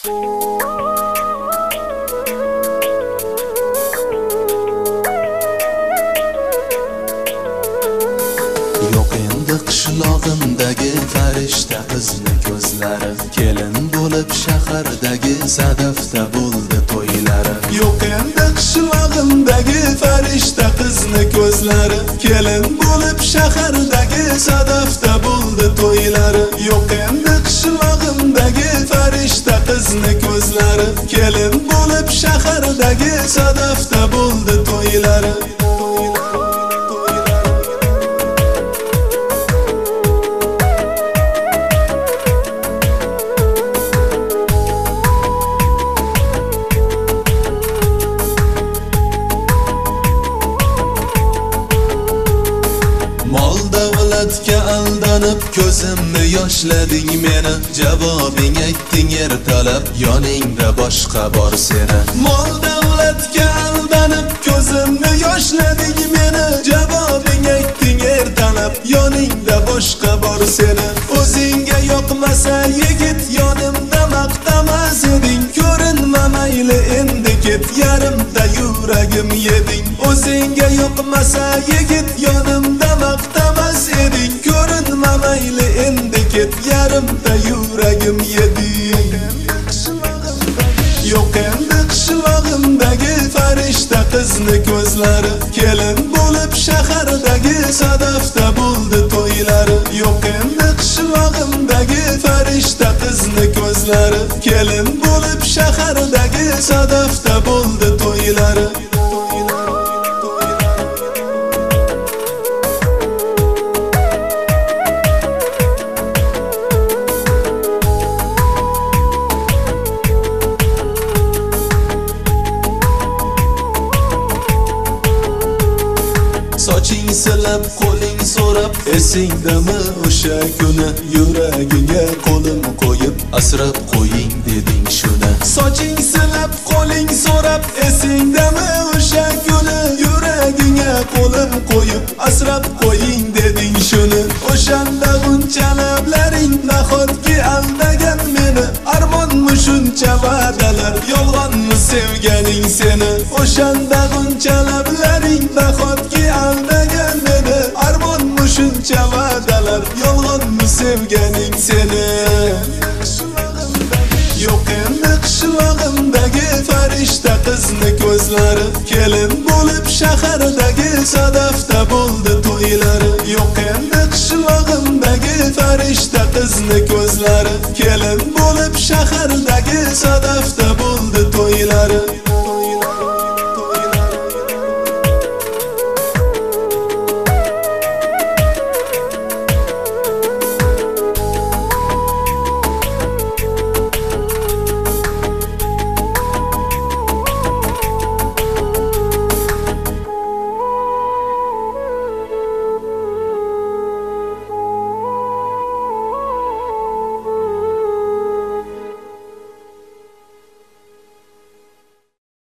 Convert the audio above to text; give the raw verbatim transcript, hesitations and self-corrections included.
Yo'q endi qishlog'imdagi farishta qizni ko'zlari, kelin bo'lib shahardagi sadafda bo'ldi to'ylari. Yo'q endi qishlog'imdagi farishta qizni ko'zlari, kelin bo'lib shahardagi sadafda bo'ldi to'ylari. Yo'q endi qishlog'imdagi farishta qizni ko'zlari, kelin bo'lib shahardagi sadafda bo'ldi to'ylari. Mol davlatga aldanib ko'zimni yoshlading meni, javobing aytding ertalab yoningda boshqa bor seni. Mol davlatga aldanib ko'zimni yoshlading meni, javobing aytding ertalab yoningda boshqa bor seni. O'zingga yoqmasa yigit yonimda maqtamas eding, ko'rinma mayli endi ket, yarimda yuragim yeding. O'zingga yoqmasa yigit yonimda maqtamas eding, ko'rinma mayli endi ket, yarimda yuragim yeding. Yo'q endi qishlog'imdagi farishta qizni ko'zlari, kelin bo'lib shahardagi sadafda bo'ldi to'ylari. Yo'q endi qishlog'imdagi farishta qizni ko'zlari, kelin bo'lib shahardagi sadafda bo'ldi to'ylari. Soching silab, qo'ling so'rab, esingdami o'sha kuni, yuragingga qo'lim qo'yib, asrab qo'ying deding shuni. Soching silab, qo'ling so'rab, esingdami o'sha kuni, yuragingga qo'lim qo'yib, asrab qo'ying deding shuni. O'shanda buncha lablaring nahotki aldagan meni, armonmi shuncha va'dalar, yolg'onmi sevganing seni. O'shanda buncha lablaring nahotki aldagan meni, armonmi shuncha va'dalar, yolg'onmi sevganing seni. Yo'q endi qishlog'imdagi farishta qizni ko'zlari, kelin bo'lib shahardagi sadafda bo'ldi to'ylari. Yo'q endi qishlog'imdagi farishta qizni ko'zlari, kelin bo'lib shahardagi sadafda